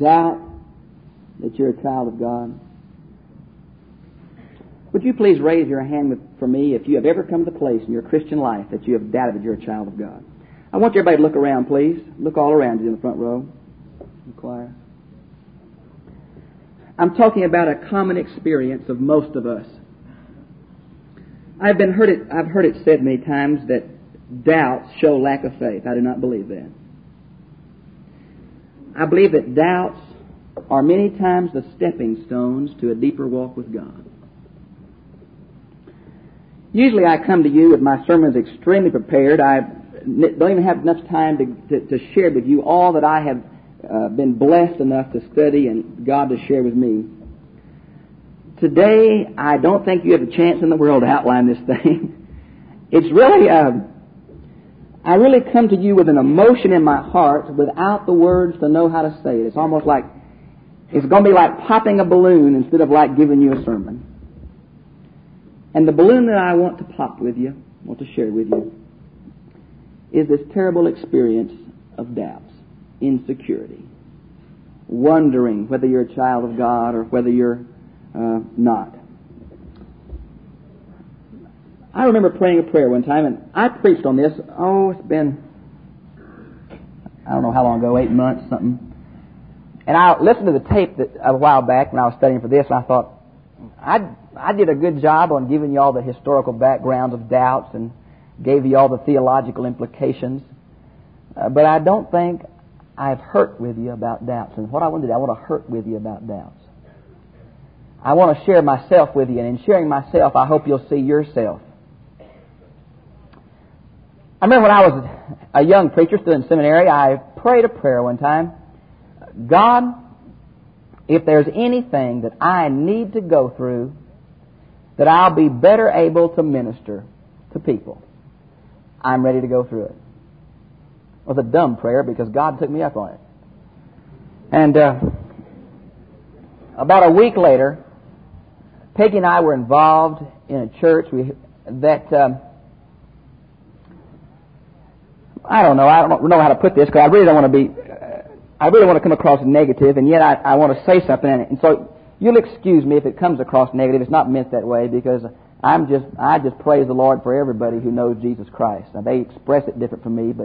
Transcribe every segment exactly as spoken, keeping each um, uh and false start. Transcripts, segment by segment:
doubt that you're a child of God? Would you please raise your hand with, for me if you have ever come to the place in your Christian life that you have doubted that you're a child of God? I want everybody to look around, please. Look all around you in the front row. The choir. I'm talking about a common experience of most of us. I've been heard it. I've heard it said many times that doubts show lack of faith. I do not believe that. I believe that doubts are many times the stepping stones to a deeper walk with God. Usually I come to you with my sermons extremely prepared. I don't even have enough time to, to, to share with you all that I have uh, been blessed enough to study and God to share with me. Today, I don't think you have a chance in the world to outline this thing. It's really, uh, I really come to you with an emotion in my heart without the words to know how to say it. It's almost like, it's going to be like popping a balloon instead of like giving you a sermon. And the balloon that I want to pop with you, want to share with you, is this terrible experience of doubts, insecurity, wondering whether you're a child of God or whether you're uh, not. I remember praying a prayer one time, and I preached on this, oh, it's been, I don't know how long ago, eight months, something. And I listened to the tape that a while back when I was studying for this, and I thought, I I did a good job on giving you all the historical backgrounds of doubts and gave you all the theological implications. Uh, but I don't think I've hurt with you about doubts. And what I want to do, I want to hurt with you about doubts. I want to share myself with you. And in sharing myself, I hope you'll see yourself. I remember when I was a young preacher still in seminary, I prayed a prayer one time. God, if there's anything that I need to go through, that I'll be better able to minister to people, I'm ready to go through it. It was a dumb prayer because God took me up on it. And uh, about a week later, Peggy and I were involved in a church we, that, um, I don't know, I don't know how to put this because I really don't want to be, uh, I really want to come across negative, and yet I, I want to say something. And so you'll excuse me if it comes across negative. It's not meant that way because I'm just, I just praise the Lord for everybody who knows Jesus Christ. Now they express it different from me, but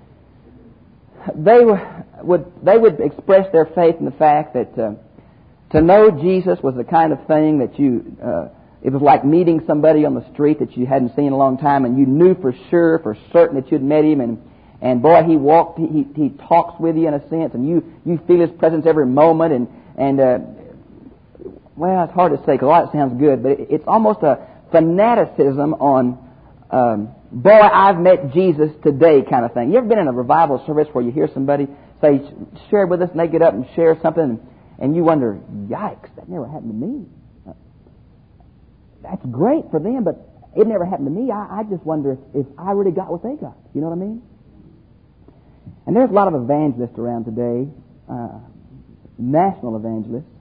they would, they would express their faith in the fact that uh, to know Jesus was the kind of thing that you, uh, it was like meeting somebody on the street that you hadn't seen in a long time, and you knew for sure, for certain that you'd met him, and and boy, he walked, he he talks with you in a sense, and you you feel his presence every moment, and and uh, well, it's hard to say because all that sounds good, but it, it's almost a fanaticism on, um, boy, I've met Jesus today kind of thing. You ever been in a revival service where you hear somebody say, share with us, and they get up and share something, and, and you wonder, yikes, that never happened to me. That's great for them, but it never happened to me. I, I just wonder if, if I really got what they got. You know what I mean? And there's a lot of evangelists around today, uh, national evangelists,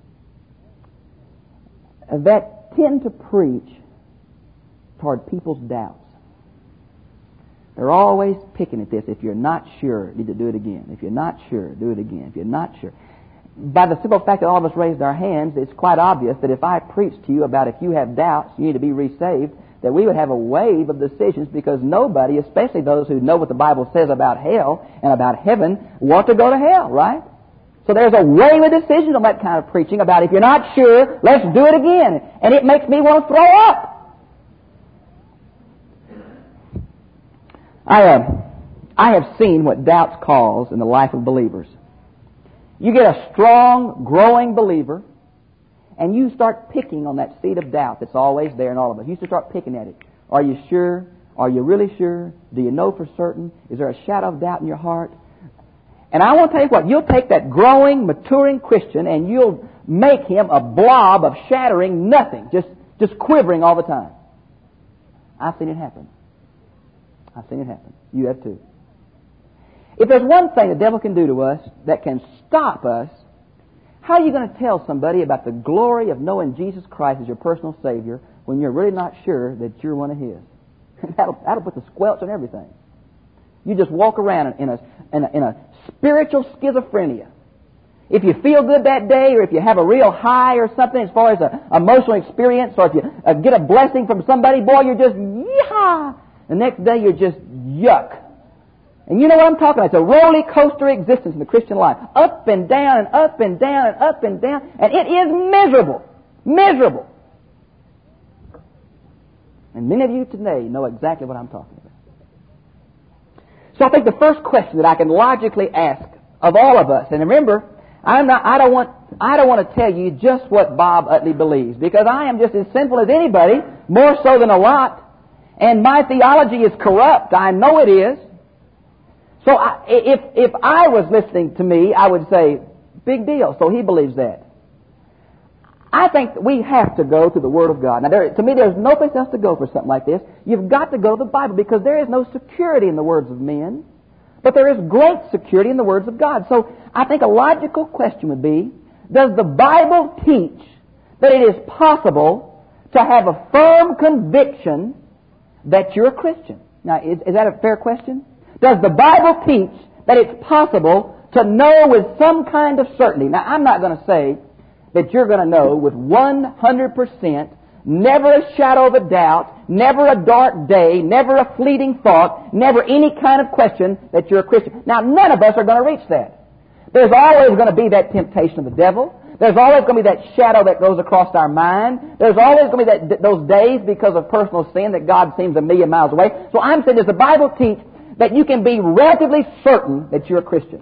that tend to preach toward people's doubts. They're always picking at this. If you're not sure, you need to do it again. If you're not sure, do it again. If you're not sure. By the simple fact that all of us raised our hands, it's quite obvious that if I preached to you about if you have doubts, you need to be resaved, that we would have a wave of decisions because nobody, especially those who know what the Bible says about hell and about heaven, want to go to hell, right? So there's a wave of decisions on that kind of preaching about if you're not sure, let's do it again. And it makes me want to throw up. I, uh, I have seen what doubts cause in the life of believers. You get a strong, growing believer, and you start picking on that seed of doubt that's always there in all of us. You used to start picking at it. Are you sure? Are you really sure? Do you know for certain? Is there a shadow of doubt in your heart? And I want to tell you what, you'll take that growing, maturing Christian and you'll make him a blob of shattering nothing, just, just quivering all the time. I've seen it happen. I've seen it happen. You have too. If there's one thing the devil can do to us that can stop us, how are you going to tell somebody about the glory of knowing Jesus Christ as your personal Savior when you're really not sure that you're one of His? that'll, that'll put the squelch on everything. You just walk around in a, in a, in a spiritual schizophrenia. if you feel good that day, or if you have a real high or something as far as an emotional experience, or if you uh, get a blessing from somebody, boy, you're just, yah! The next day you're just yuck. And you know what I'm talking about? It's a roller coaster existence in the Christian life. Up and down and up and down and up and down. And it is miserable. Miserable. And many of you today know exactly what I'm talking about. So I think the first question that I can logically ask of all of us, and remember, I'm not, I don't want, I don't want to tell you just what Bob Utley believes, because I am just as sinful as anybody, more so than a lot, and my theology is corrupt. I know it is. So I, if if I was listening to me, I would say, big deal. So he believes that. I think that we have to go to the Word of God. Now, there, to me, there's no place else to go for something like this. You've got to go to the Bible, because there is no security in the words of men, but there is great security in the words of God. So I think a logical question would be, does the Bible teach that it is possible to have a firm conviction that you're a Christian? Now, is, is that a fair question? Does the Bible teach that it's possible to know with some kind of certainty? Now, I'm not going to say that you're going to know with one hundred percent, never a shadow of a doubt, never a dark day, never a fleeting thought, never any kind of question that you're a Christian. Now, none of us are going to reach that. There's always going to be that temptation of the devil. There's always going to be that shadow that goes across our mind. There's always going to be that, those days because of personal sin that God seems a million miles away. So I'm saying, does the Bible teach that you can be relatively certain that you're a Christian?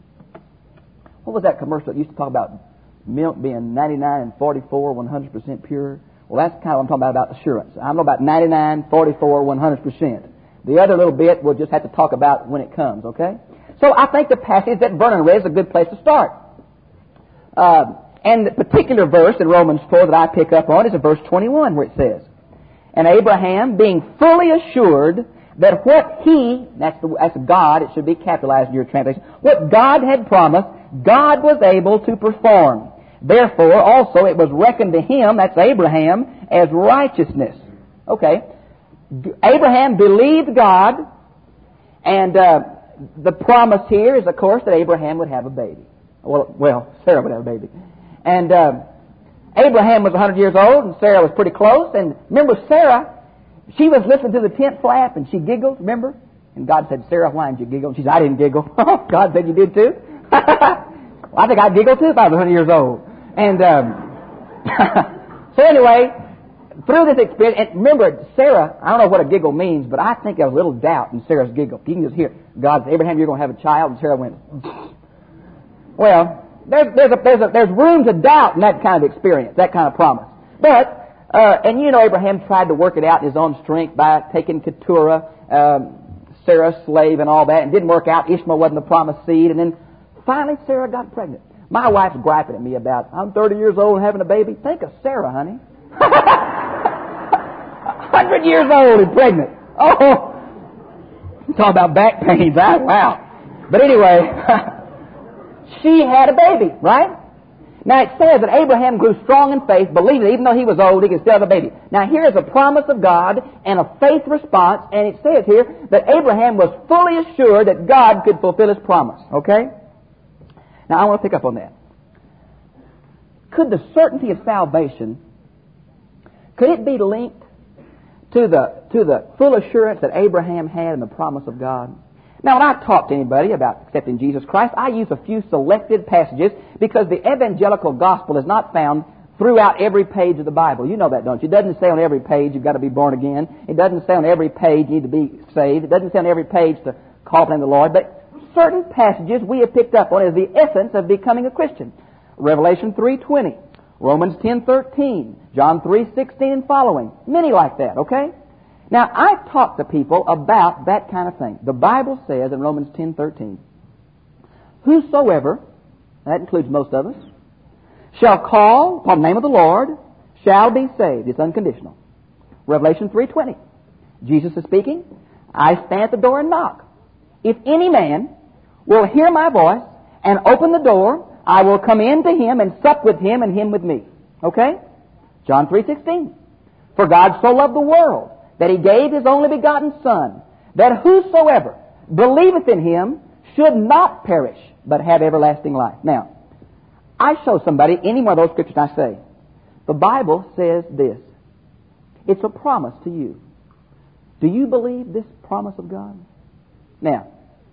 What was that commercial that used to talk about milk being ninety-nine and forty-four, one hundred percent pure? Well, that's kind of what I'm talking about, about assurance. I know about ninety-nine, forty-four, one hundred percent. The other little bit we'll just have to talk about when it comes, okay? So I think the passage that Vernon read is a good place to start. Uh, and the particular verse in Romans four that I pick up on is in verse twenty-one, where it says, "And Abraham, being fully assured that what he," that's, the, that's God, it should be capitalized in your translation, "what God had promised, God was able to perform. Therefore, also it was reckoned to him," that's Abraham, "as righteousness." Okay. Abraham believed God, and uh, the promise here is, of course, that Abraham would have a baby. Well, well, Sarah would have a baby. And uh, Abraham was one hundred years old, and Sarah was pretty close. And remember, Sarah, she was listening to the tent flap, and she giggled, remember? And God said, "Sarah, why did you giggle?" And she said, "I didn't giggle." God said, "You did too?" Well, I think I'd giggle too if I was one hundred years old. And um, so anyway, through this experience, and remember, Sarah, I don't know what a giggle means, but I think there was a little doubt in Sarah's giggle. You can just hear, God said, "Abraham, you're going to have a child." And Sarah went, well, there's, there's, a, there's, a, there's room to doubt in that kind of experience, that kind of promise. But, uh, and you know, Abraham tried to work it out in his own strength by taking Keturah, um, Sarah's slave and all that, and didn't work out. Ishmael wasn't the promised seed. And then finally Sarah got pregnant. My wife's griping at me about, I'm thirty years old and having a baby. Think of Sarah, honey. one hundred years old and pregnant. Oh, talk about back pains. Huh? Wow. But anyway, she had a baby, right? Now it says that Abraham grew strong in faith, believing that even though he was old, he could still have a baby. Now here's a promise of God and a faith response, and it says here that Abraham was fully assured that God could fulfill his promise. Okay? Now I want to pick up on that. Could the certainty of salvation, could it be linked to the to the full assurance that Abraham had in the promise of God? Now, when I talk to anybody about accepting Jesus Christ, I use a few selected passages because the evangelical gospel is not found throughout every page of the Bible. You know that, don't you? It doesn't say on every page you've got to be born again. It doesn't say on every page you need to be saved. It doesn't say on every page to call upon the Lord. But certain passages we have picked up on as the essence of becoming a Christian. Revelation three twenty, Romans ten thirteen, John three sixteen and following. Many like that, okay? Now, I've talked to people about that kind of thing. The Bible says in Romans ten thirteen, "Whosoever," that includes most of us, "shall call upon the name of the Lord shall be saved." It's unconditional. Revelation three twenty, Jesus is speaking, "I stand at the door and knock. If any man will hear my voice and open the door, I will come in to him and sup with him and him with me." Okay? John three sixteen, "For God so loved the world that he gave his only begotten Son, that whosoever believeth in him should not perish, but have everlasting life." Now, I show somebody any one of those scriptures and I say, the Bible says this. It's a promise to you. Do you believe this promise of God? Now,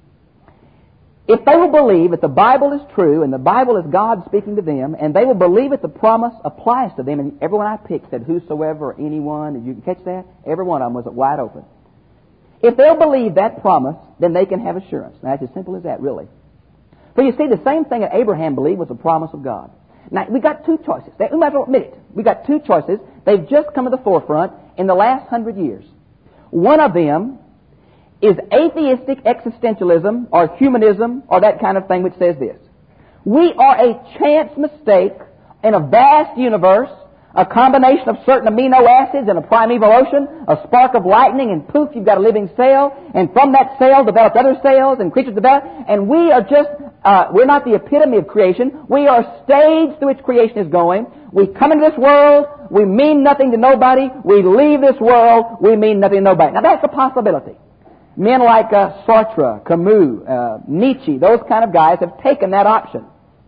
if they will believe that the Bible is true and the Bible is God speaking to them, and they will believe that the promise applies to them, and everyone I picked said whosoever or anyone, did you catch that? Every one of them was wide open. If they'll believe that promise, then they can have assurance. Now, it's as simple as that, really. So you see, the same thing that Abraham believed was the promise of God. Now, we got two choices. We might as well admit it. We got two choices. They've just come to the forefront in the last hundred years. One of them is atheistic existentialism or humanism or that kind of thing, which says this. We are a chance mistake in a vast universe, a combination of certain amino acids in a primeval ocean, a spark of lightning, and poof, you've got a living cell, and from that cell developed other cells, and creatures develop, and we are just, uh, we're not the epitome of creation. We are a stage through which creation is going. We come into this world, we mean nothing to nobody. We leave this world, we mean nothing to nobody. Now that's a possibility. Men like uh, Sartre, Camus, uh, Nietzsche, those kind of guys have taken that option.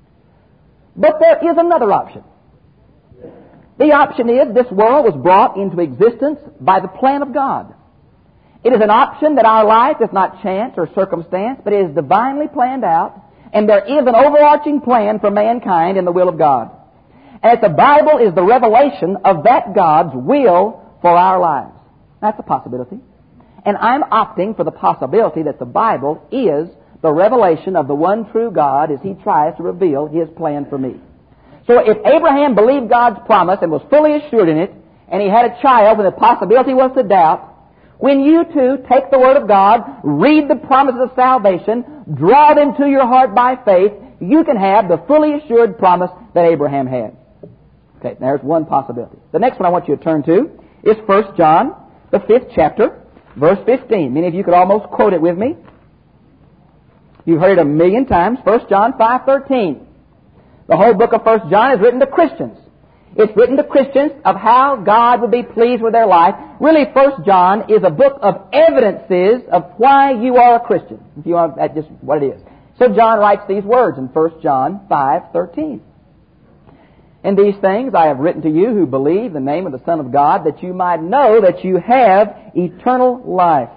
But there is another option. The option is this world was brought into existence by the plan of God. It is an option that our life is not chance or circumstance, but it is divinely planned out, and there is an overarching plan for mankind in the will of God. And the Bible is the revelation of that God's will for our lives. That's a possibility. And I'm opting for the possibility that the Bible is the revelation of the one true God as He tries to reveal His plan for me. So if Abraham believed God's promise and was fully assured in it, and he had a child when the possibility was to doubt, when you too take the Word of God, read the promises of salvation, draw them to your heart by faith, you can have the fully assured promise that Abraham had. Okay, there's one possibility. The next one I want you to turn to is First John, the fifth chapter, verse fifteen. Many of you could almost quote it with me. You've heard it a million times. First John five thirteen. The whole book of First John is written to Christians. It's written to Christians of how God would be pleased with their life. Really, First John is a book of evidences of why you are a Christian. If you want, that's just what it is. So John writes these words in First John five thirteen. And these things I have written to you who believe the name of the Son of God, that you might know that you have eternal life.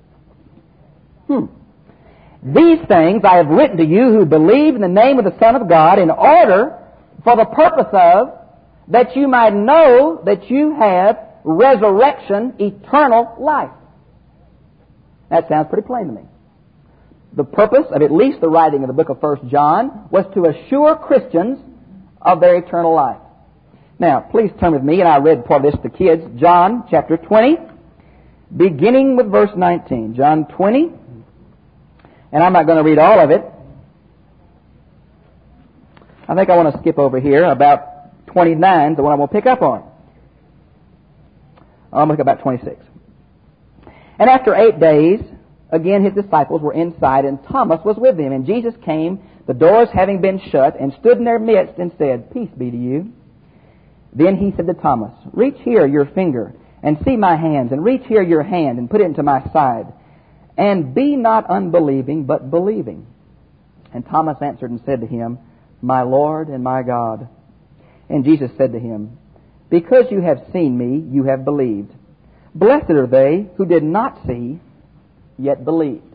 Hmm. These things I have written to you who believe in the name of the Son of God, in order, for the purpose of, that you might know that you have resurrection, eternal life. That sounds pretty plain to me. The purpose of at least the writing of the book of First John was to assure Christians of their eternal life. Now, please turn with me, and I read part of this to the kids, John chapter twenty, beginning with verse nineteen. John twenty, and I'm not going to read all of it. I think I want to skip over here about twenty-nine, the one I'm going to pick up on. I'm going to pick up about twenty-six. And after eight days, again his disciples were inside, and Thomas was with them. And Jesus came, the doors having been shut, and stood in their midst and said, Peace be to you. Then he said to Thomas, Reach here your finger, and see my hands, and reach here your hand, and put it into my side. And be not unbelieving, but believing. And Thomas answered and said to him, My Lord and my God. And Jesus said to him, Because you have seen me, you have believed. Blessed are they who did not see, yet believed.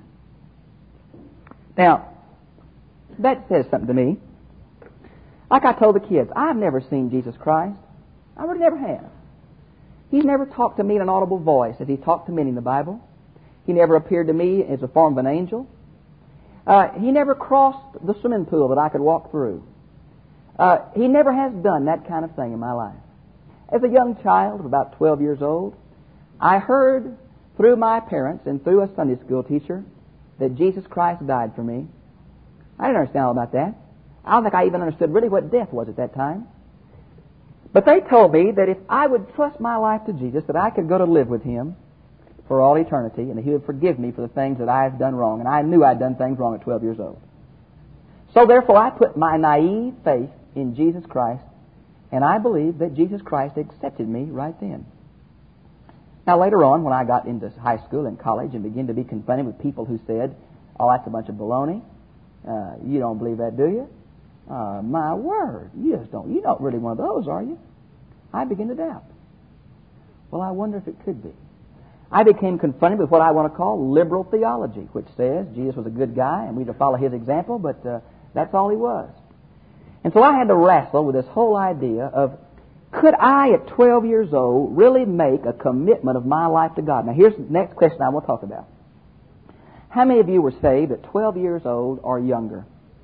Now, that says something to me. Like I told the kids, I've never seen Jesus Christ. I really never have. He's never talked to me in an audible voice as He talked to many in the Bible. He never appeared to me as a form of an angel. Uh, he never crossed the swimming pool that I could walk through. Uh, he never has done that kind of thing in my life. As a young child of about twelve years old, I heard through my parents and through a Sunday school teacher that Jesus Christ died for me. I didn't understand all about that. I don't think I even understood really what death was at that time. But they told me that if I would trust my life to Jesus, that I could go to live with Him for all eternity, and that He would forgive me for the things that I had done wrong. And I knew I'd done things wrong at twelve years old. So therefore I put my naive faith in Jesus Christ, and I believe that Jesus Christ accepted me right then. Now later on, when I got into high school and college and began to be confronted with people who said, Oh, that's a bunch of baloney. Uh, you don't believe that, do you? Uh, my word, you just don't, you're not really one of those, are you? I begin to doubt. Well, I wonder if it could be. I became confronted with what I want to call liberal theology, which says Jesus was a good guy and we need to follow his example, but uh, that's all he was. And so I had to wrestle with this whole idea of, could I at twelve years old really make a commitment of my life to God? Now here's the next question I want to talk about. How many of you were saved at twelve years old or younger?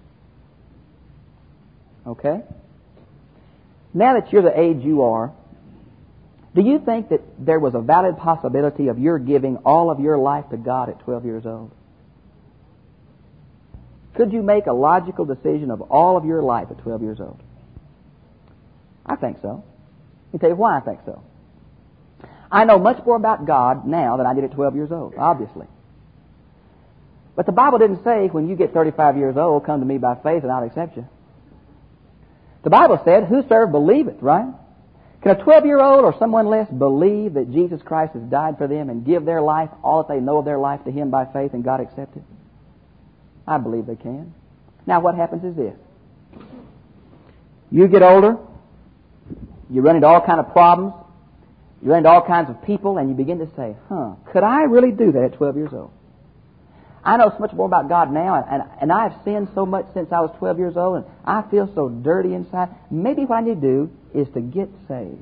Okay? Now that you're the age you are, do you think that there was a valid possibility of your giving all of your life to God at twelve years old? Could you make a logical decision of all of your life at twelve years old? I think so. Let me tell you why I think so. I know much more about God now than I did at twelve years old, obviously. But the Bible didn't say, when you get thirty-five years old, come to me by faith and I'll accept you. The Bible said, whosoever believeth, right? Can a twelve-year-old or someone less believe that Jesus Christ has died for them and give their life, all that they know of their life, to Him by faith and God accept it? I believe they can. Now what happens is this. You get older, you run into all kinds of problems, you run into all kinds of people, and you begin to say, huh, could I really do that at twelve years old? I know so much more about God now, and, and I've sinned so much since I was twelve years old, and I feel so dirty inside. Maybe what I need to do is to get saved.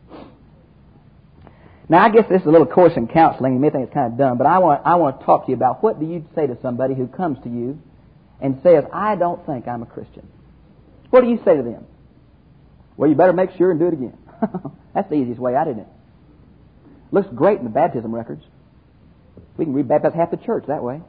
Now, I guess this is a little course in counseling. You may think it's kind of dumb, but I want I want to talk to you about what do you say to somebody who comes to you and says, I don't think I'm a Christian. What do you say to them? Well, you better make sure and do it again. That's the easiest way out, isn't it? Looks great in the baptism records. We can rebaptize half the church that way.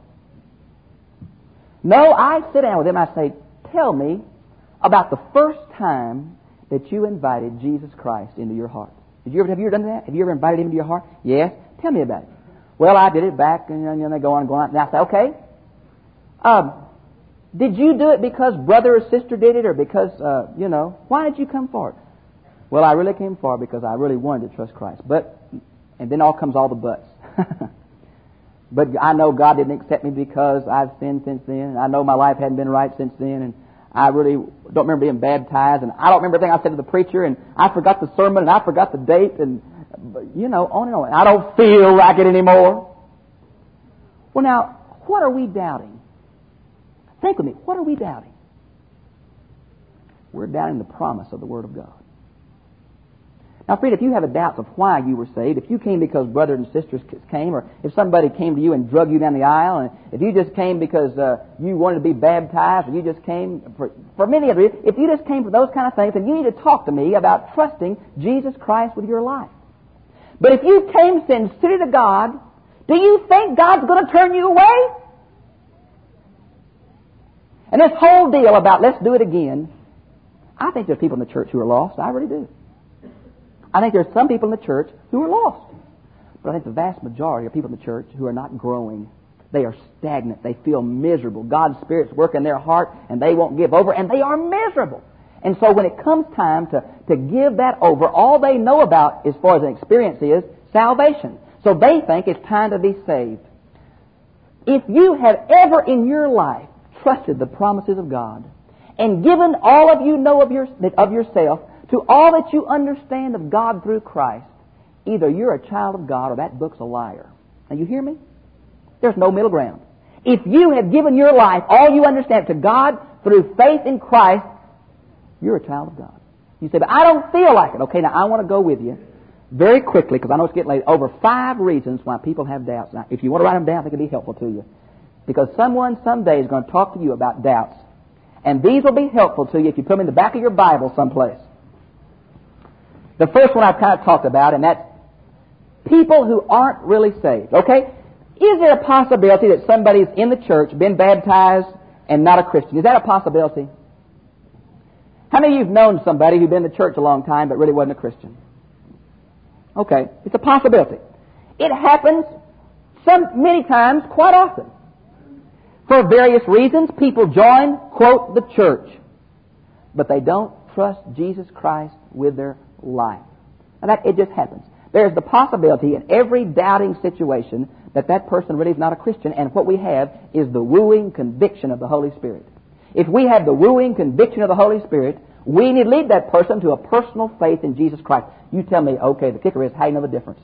No, I sit down with them and I say, tell me about the first time that you invited Jesus Christ into your heart. Did you ever, have you ever done that? Have you ever invited Him into your heart? Yes. Tell me about it. Well, I did it back, and then they go on and go on. And I say, okay. Um, did you do it because brother or sister did it, or because, uh, you know, why did you come forward? Well, I really came forward because I really wanted to trust Christ. But, and then all comes all the buts. But I know God didn't accept me because I've sinned since then. And I know my life hadn't been right since then. And I really don't remember being baptized. And I don't remember everything I said to the preacher. And I forgot the sermon. And I forgot the date. And, you know, on and on. And I don't feel like it anymore. Well, now, what are we doubting? Think with me. What are we doubting? We're doubting the promise of the Word of God. Now, friend, if you have a doubt of why you were saved, if you came because brothers and sisters came, or if somebody came to you and drug you down the aisle, and if you just came because uh, you wanted to be baptized, or you just came for, for many of you, if you just came for those kind of things, then you need to talk to me about trusting Jesus Christ with your life. But if you came sincerely to God, do you think God's going to turn you away? And this whole deal about let's do it again, I think there's people in the church who are lost. I really do. I think there's some people in the church who are lost. But I think the vast majority of people in the church who are not growing. They are stagnant. They feel miserable. God's Spirit's working in their heart, and they won't give over, and they are miserable. And so when it comes time to, to give that over, all they know about, as far as an experience, is salvation. So they think it's time to be saved. If you have ever in your life trusted the promises of God and given all of you know of, your, of yourself to all that you understand of God through Christ, either you're a child of God or that book's a liar. Now you hear me? There's no middle ground. If you have given your life, all you understand, to God through faith in Christ, you're a child of God. You say, but I don't feel like it. Okay, now I want to go with you very quickly, because I know it's getting late, over five reasons why people have doubts. Now, if you want to write them down, they can be helpful to you. Because someone someday is going to talk to you about doubts. And these will be helpful to you if you put them in the back of your Bible someplace. The first one I've kind of talked about, and that's people who aren't really saved. Okay? Is there a possibility that somebody's in the church, been baptized, and not a Christian? Is that a possibility? How many of you have known somebody who'd been in the church a long time but really wasn't a Christian? Okay, it's a possibility. It happens some many times, quite often. For various reasons, people join, quote, the church, but they don't trust Jesus Christ with their life. Now that, it just happens. There's the possibility in every doubting situation that that person really is not a Christian, and what we have is the wooing conviction of the Holy Spirit. if we have the wooing conviction of the Holy Spirit, we need to lead that person to a personal faith in Jesus Christ. You tell me, okay, the kicker is how you know the difference.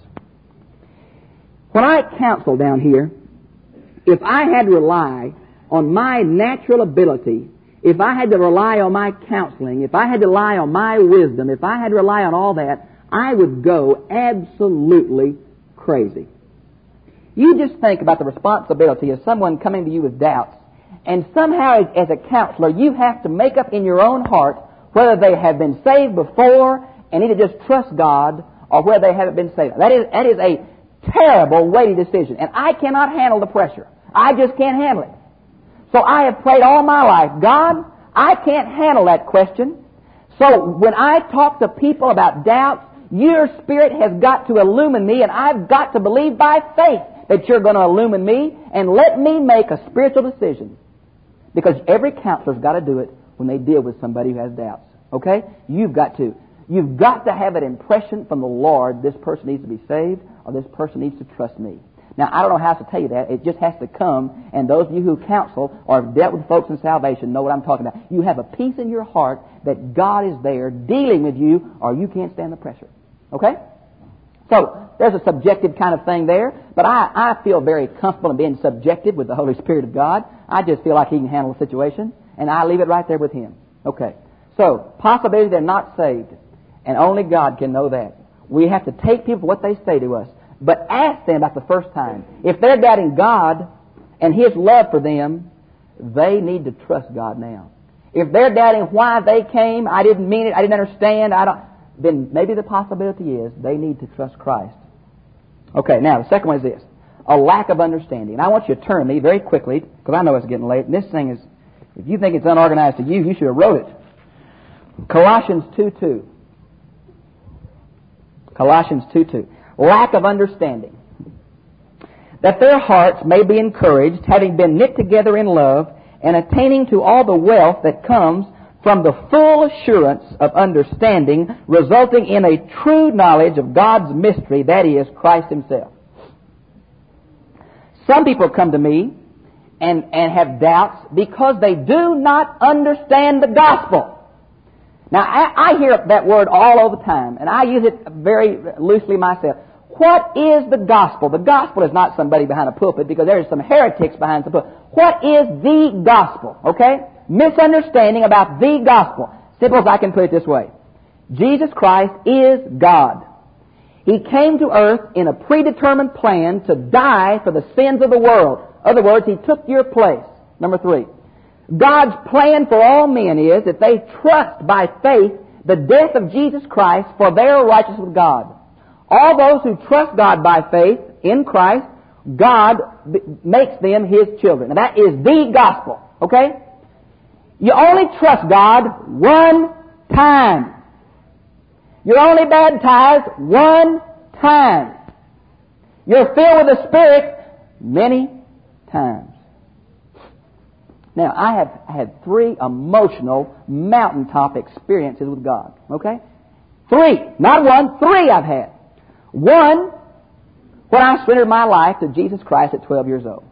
When I counsel down here, if I had to rely on my natural ability, if I had to rely on my counseling, if I had to rely on my wisdom, if I had to rely on all that, I would go absolutely crazy. You just think about the responsibility of someone coming to you with doubts, and somehow as a counselor you have to make up in your own heart whether they have been saved before and need to just trust God, or whether they haven't been saved. That is, that is a terrible, weighty decision, and I cannot handle the pressure. I just can't handle it. So I have prayed all my life, God, I can't handle that question. So when I talk to people about doubts, your Spirit has got to illumine me, and I've got to believe by faith that you're going to illumine me and let me make a spiritual decision. Because every counselor's got to do it when they deal with somebody who has doubts. Okay? You've got to. You've got to have an impression from the Lord, this person needs to be saved, or this person needs to trust me. Now, I don't know how to tell you that. It just has to come, and those of you who counsel or have dealt with folks in salvation know what I'm talking about. You have a peace in your heart that God is there dealing with you, or you can't stand the pressure. Okay? So, there's a subjective kind of thing there, but I, I feel very comfortable in being subjective with the Holy Spirit of God. I just feel like He can handle the situation, and I leave it right there with Him. Okay. So, possibility they're not saved, and only God can know that. We have to take people what they say to us, but ask them about the first time. If they're doubting God and His love for them, they need to trust God now. If they're doubting why they came, I didn't mean it, I didn't understand, I don't, then maybe the possibility is they need to trust Christ. Okay, now the second one is this. A lack of understanding. And I want you to turn to me very quickly, because I know it's getting late, and this thing is, if you think it's unorganized to you, you should have wrote it. Colossians two two. Colossians two two. Lack of understanding. That their hearts may be encouraged, having been knit together in love, and attaining to all the wealth that comes from the full assurance of understanding, resulting in a true knowledge of God's mystery, that is, Christ Himself. Some people come to me and, and have doubts because they do not understand the gospel. Now, I, I hear that word all over the time, and I use it very loosely myself. What is the gospel? The gospel is not somebody behind a pulpit, because there are some heretics behind the pulpit. What is the gospel? Okay? Misunderstanding about the gospel. Simple as I can put it this way. Jesus Christ is God. He came to earth in a predetermined plan to die for the sins of the world. In other words, He took your place. Number three. God's plan for all men is that they trust by faith the death of Jesus Christ for their righteousness with God. All those who trust God by faith in Christ, God b- makes them His children. And that is the gospel. Okay? You only trust God one time. You're only baptized one time. You're filled with the Spirit many times. Now, I have had three emotional mountaintop experiences with God. Okay? Three. Not one. Three I've had. One, when I surrendered my life to Jesus Christ at twelve years old.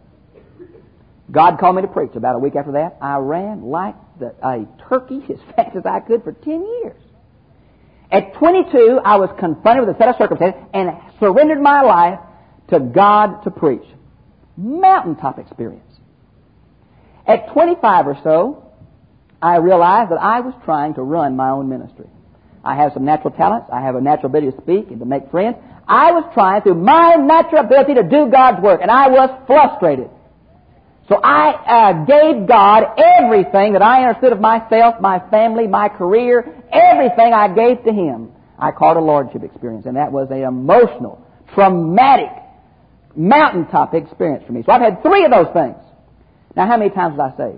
God called me to preach. About a week after that, I ran like the, a turkey as fast as I could for ten years. At twenty-two, I was confronted with a set of circumstances and surrendered my life to God to preach. Mountaintop experience. At twenty-five or so, I realized that I was trying to run my own ministry. I have some natural talents. I have a natural ability to speak and to make friends. I was trying through my natural ability to do God's work, and I was frustrated. So I uh, gave God everything that I understood of myself, my family, my career, everything I gave to Him. I called a lordship experience, and that was an emotional, traumatic, mountaintop experience for me. So I've had three of those things. Now, how many times was I saved?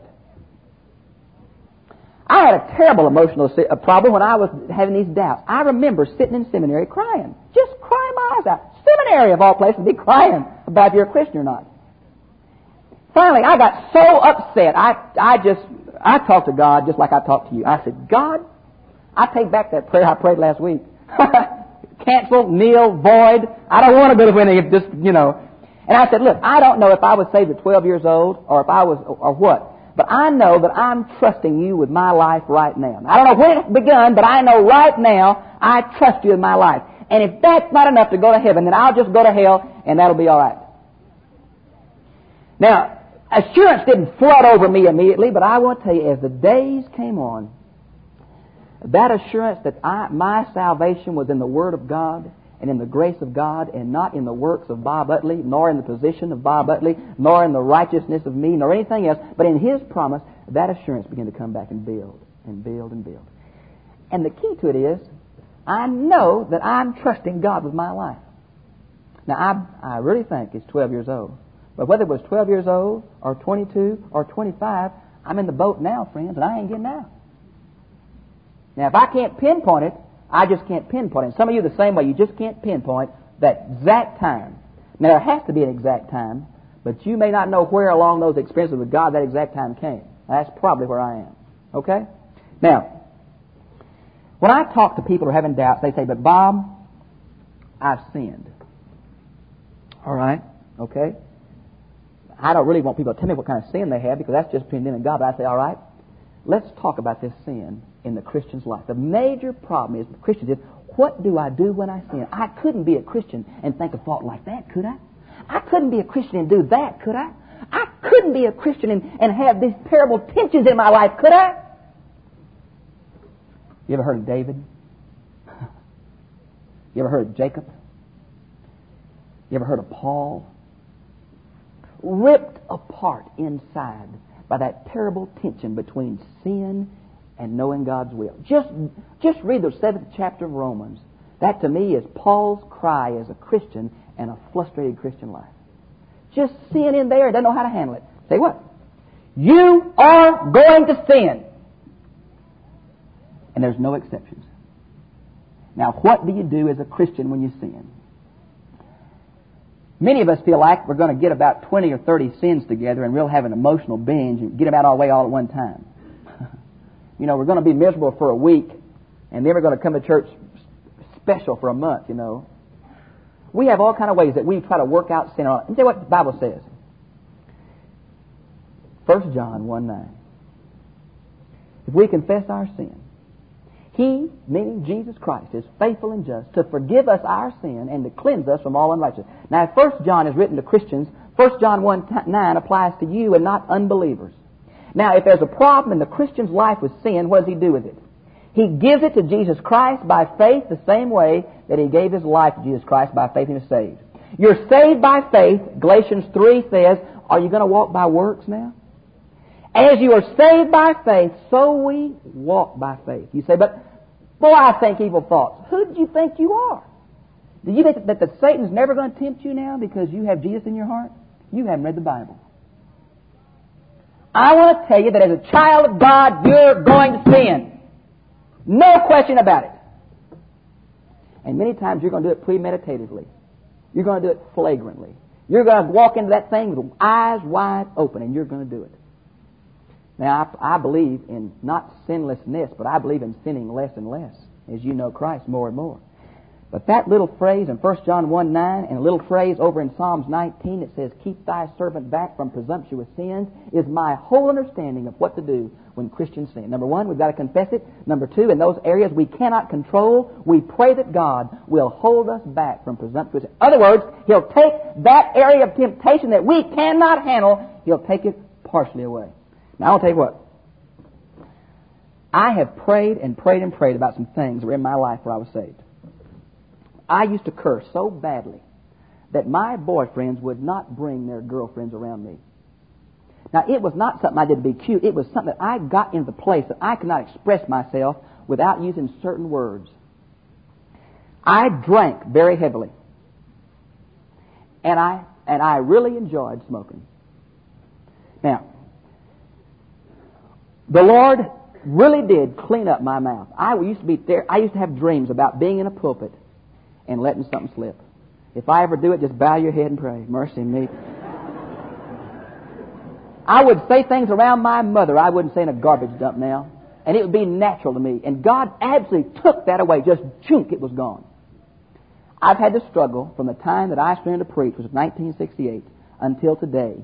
I had a terrible emotional problem when I was having these doubts. I remember sitting in seminary crying. Just crying my eyes out. Seminary, of all places, be crying about if you're a Christian or not. Finally, I got so upset. I, I just, I talked to God just like I talked to you. I said, God, I take back that prayer I prayed last week. Cancel, kneel, void. I don't want to go to any, just, you know. And I said, look, I don't know if I was saved at twelve years old or if I was, or what. But I know that I'm trusting you with my life right now. I don't know when it's begun, but I know right now I trust you with my life. And if that's not enough to go to heaven, then I'll just go to hell, and that'll be all right. Now, assurance didn't flood over me immediately, but I want to tell you, as the days came on, that assurance that I, my salvation was in the Word of God and in the grace of God, and not in the works of Bob Utley, nor in the position of Bob Utley, nor in the righteousness of me, nor anything else, but in His promise, that assurance began to come back and build and build and build. And the key to it is, I know that I'm trusting God with my life. Now, I, I really think it's twelve years old. But whether it was twelve years old, or twenty-two, or twenty-five, I'm in the boat now, friends, and I ain't getting out. Now, if I can't pinpoint it, I just can't pinpoint it. Some of you are the same way. You just can't pinpoint that exact time. Now, there has to be an exact time, but you may not know where along those experiences with God that exact time came. That's probably where I am. Okay? Now, when I talk to people who are having doubts, they say, but Bob, I've sinned. All right? Okay? I don't really want people to tell me what kind of sin they have, because that's just between them and God. But I say, all right, let's talk about this sin in the Christian's life. The major problem is, Christians is, what do I do when I sin? I couldn't be a Christian and think a thought like that, could I? I couldn't be a Christian and do that, could I? I couldn't be a Christian and, and have these terrible tensions in my life, could I? You ever heard of David? You ever heard of Jacob? You ever heard of Paul? Ripped apart inside by that terrible tension between sin and knowing God's will. Just, just read the seventh chapter of Romans. That to me is Paul's cry as a Christian and a frustrated Christian life. Just sin in there and doesn't know how to handle it. Say what? You are going to sin. And there's no exceptions. Now, what do you do as a Christian when you sin? Many of us feel like we're going to get about twenty or thirty sins together and we'll have an emotional binge and get them out all the way all at one time. You know, we're going to be miserable for a week, and then we're going to come to church special for a month, you know. We have all kind of ways that we try to work out sin. Let me tell you what the Bible says. First John one nine. If we confess our sin, He, meaning Jesus Christ, is faithful and just to forgive us our sin and to cleanse us from all unrighteousness. Now, if First John is written to Christians, First John one nine applies to you and not unbelievers. Now, if there's a problem in the Christian's life with sin, what does he do with it? He gives it to Jesus Christ by faith the same way that He gave His life to Jesus Christ by faith and is saved. You're saved by faith. Galatians three says, are you going to walk by works now? As you are saved by faith, so we walk by faith. You say, but boy, I think evil thoughts. Who do you think you are? Do you think that, that Satan's never going to tempt you now because you have Jesus in your heart? You haven't read the Bible. I want to tell you that as a child of God, you're going to sin. No question about it. And many times you're going to do it premeditatively. You're going to do it flagrantly. You're going to walk into that thing with eyes wide open, and you're going to do it. Now, I, I believe in not sinlessness, but I believe in sinning less and less as you know Christ more and more. But that little phrase in First John one nine and a little phrase over in Psalms nineteen that says, keep thy servant back from presumptuous sins, is my whole understanding of what to do when Christians sin. Number one, we've got to confess it. Number two, in those areas we cannot control, we pray that God will hold us back from presumptuous sins. In other words, He'll take that area of temptation that we cannot handle, He'll take it partially away. Now, I'll tell you what. I have prayed and prayed and prayed about some things that were in my life where I was saved. I used to curse so badly that my boyfriends would not bring their girlfriends around me. Now, it was not something I did to be cute. It was something that I got into the place that I could not express myself without using certain words. I drank very heavily. And I, and I really enjoyed smoking. Now, the Lord really did clean up my mouth. I used to be there. I used to have dreams about being in a pulpit and letting something slip. If I ever do it, just bow your head and pray. Mercy me. I would say things around my mother I wouldn't say in a garbage dump now. And it would be natural to me. And God absolutely took that away. Just chunk, it was gone. I've had to struggle from the time that I started to preach, which was nineteen sixty-eight, until today.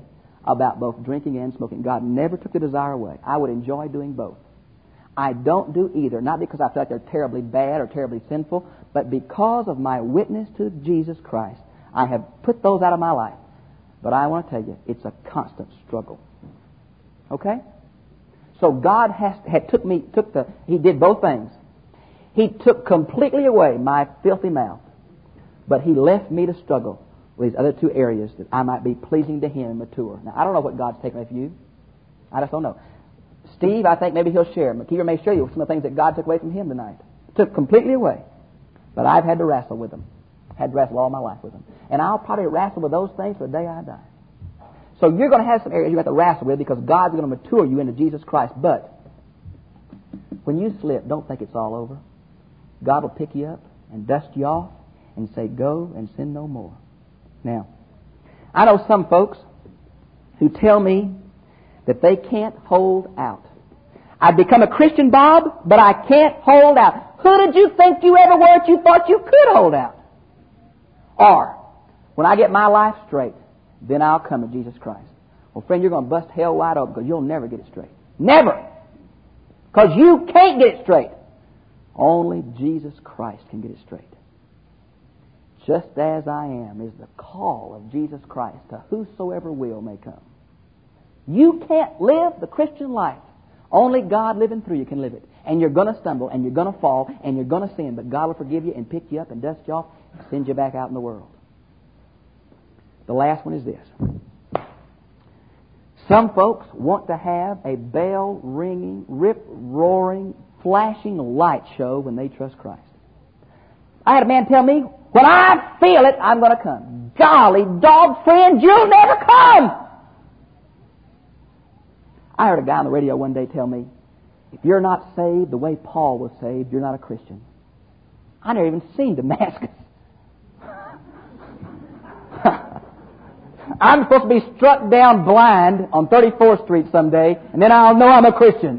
about both drinking and smoking. God never took the desire away. I would enjoy doing both. I don't do either, not because I feel like they're terribly bad or terribly sinful, but because of my witness to Jesus Christ. I have put those out of my life. But I want to tell you, it's a constant struggle. Okay? So God has had took me, took the, He did both things. He took completely away my filthy mouth, but He left me to struggle with these other two areas that I might be pleasing to Him and mature. Now, I don't know what God's taken away from you. I just don't know. Steve, I think maybe he'll share. McKeever may show you some of the things that God took away from him tonight. Took completely away. But I've had to wrestle with them. Had to wrestle all my life with them. And I'll probably wrestle with those things to the day I die. So you're going to have some areas you have to wrestle with because God's going to mature you into Jesus Christ. But when you slip, don't think it's all over. God will pick you up and dust you off and say, go and sin no more. Now, I know some folks who tell me that they can't hold out. I've become a Christian, Bob, but I can't hold out. Who did you think you ever were that you thought you could hold out? Or, when I get my life straight, then I'll come to Jesus Christ. Well, friend, you're going to bust hell wide open because you'll never get it straight. Never! Because you can't get it straight. Only Jesus Christ can get it straight. Just as I am is the call of Jesus Christ to whosoever will may come. You can't live the Christian life. Only God living through you can live it. And you're going to stumble, and you're going to fall, and you're going to sin. But God will forgive you and pick you up and dust you off and send you back out in the world. The last one is this. Some folks want to have a bell-ringing, rip-roaring, flashing light show when they trust Christ. I had a man tell me, when I feel it, I'm going to come. Golly, dog friend, you'll never come! I heard a guy on the radio one day tell me, if you're not saved the way Paul was saved, you're not a Christian. I never even seen Damascus. I'm supposed to be struck down blind on thirty-fourth Street someday, and then I'll know I'm a Christian.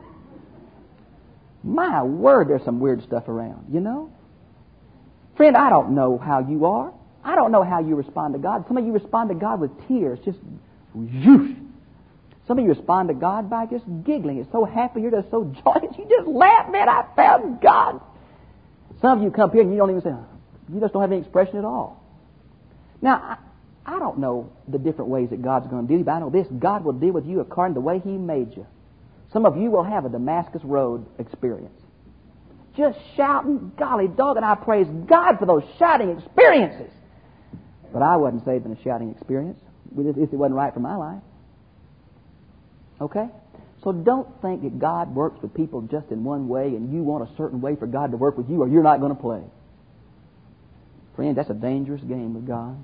My word, there's some weird stuff around, you know? Friend, I don't know how you are. I don't know how you respond to God. Some of you respond to God with tears, just whoosh. Some of you respond to God by just giggling. It's so happy, you're just so joyous. You just laugh, man, I found God. Some of you come here and you don't even say, you just don't have any expression at all. Now, I, I don't know the different ways that God's going to deal with you, but I know this. God will deal with you according to the way He made you. Some of you will have a Damascus Road experience. Just shouting, golly dog, and I praise God for those shouting experiences. But I wasn't saved in a shouting experience. If it wasn't right for my life. Okay? So don't think that God works with people just in one way and you want a certain way for God to work with you or you're not going to play. Friend, that's a dangerous game with God.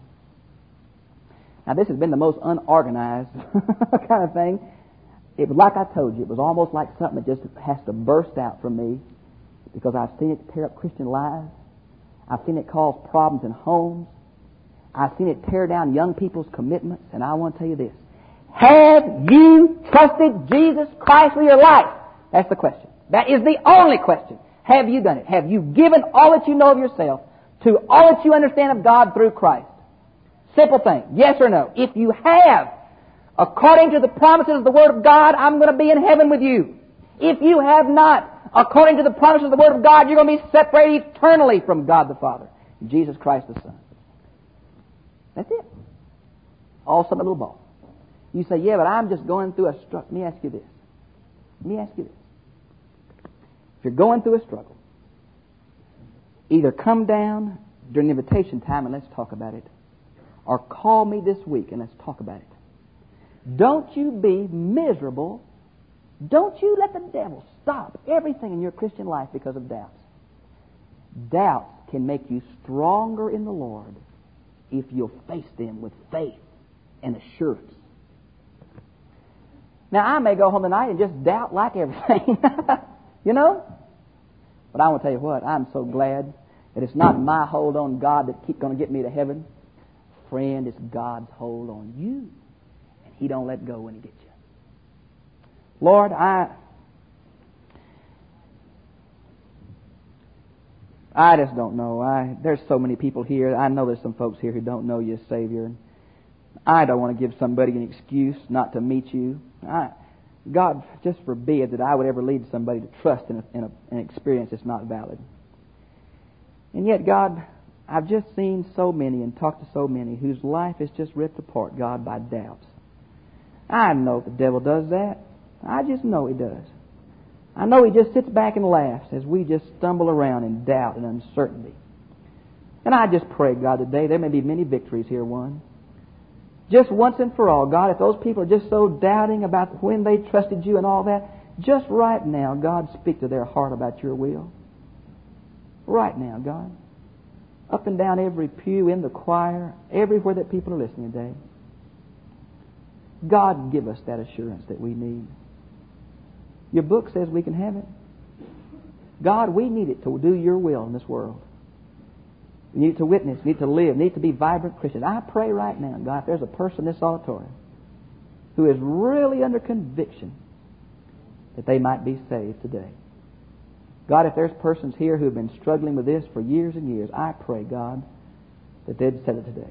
Now, this has been the most unorganized kind of thing. It was like I told you. It was almost like something that just has to burst out from me because I've seen it tear up Christian lives. I've seen it cause problems in homes. I've seen it tear down young people's commitments. And I want to tell you this. Have you trusted Jesus Christ with your life? That's the question. That is the only question. Have you done it? Have you given all that you know of yourself to all that you understand of God through Christ? Simple thing. Yes or no? If you have, according to the promises of the Word of God, I'm going to be in heaven with you. If you have not, according to the promises of the Word of God, you're going to be separated eternally from God the Father and Jesus Christ the Son. That's it. All sum a little ball. You say, yeah, but I'm just going through a struggle. Let me ask you this. Let me ask you this. If you're going through a struggle, either come down during the invitation time and let's talk about it, or call me this week and let's talk about it. Don't you be miserable. Don't you let the devil stop everything in your Christian life because of doubts. Doubts can make you stronger in the Lord if you'll face them with faith and assurance. Now, I may go home tonight and just doubt like everything, you know? But I want to tell you what, I'm so glad that it's not my hold on God that keep going to get me to heaven. Friend, it's God's hold on you. And He don't let go when He gets you. Lord, I... I just don't know. I There's so many people here. I know there's some folks here who don't know you as Savior. I don't want to give somebody an excuse not to meet you. I, God, just forbid that I would ever lead somebody to trust in, a, in a, an experience that's not valid. And yet, God, I've just seen so many and talked to so many whose life is just ripped apart, God, by doubts. I know the devil does that. I just know he does. I know he just sits back and laughs as we just stumble around in doubt and uncertainty. And I just pray, God, today there may be many victories here won. Just once and for all, God, if those people are just so doubting about when they trusted you and all that, just right now, God, speak to their heart about your will. Right now, God. Up and down every pew, in the choir, everywhere that people are listening today. God, give us that assurance that we need. Your book says we can have it. God, we need it to do your will in this world. We need to witness, we need to live, we need to be vibrant Christians. I pray right now, God, if there's a person in this auditorium who is really under conviction that they might be saved today. God, if there's persons here who have been struggling with this for years and years, I pray, God, that they'd set it today.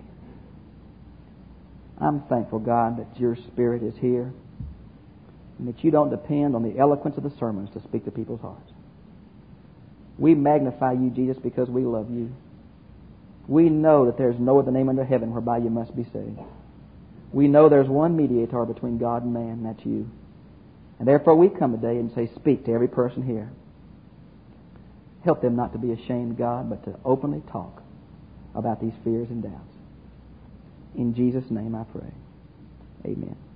I'm thankful, God, that your Spirit is here and that you don't depend on the eloquence of the sermons to speak to people's hearts. We magnify you, Jesus, because we love you. We know that there's no other name under heaven whereby you must be saved. We know there's one mediator between God and man, and that's you. And therefore we come today and say, speak to every person here. Help them not to be ashamed, God, but to openly talk about these fears and doubts. In Jesus' name I pray. Amen.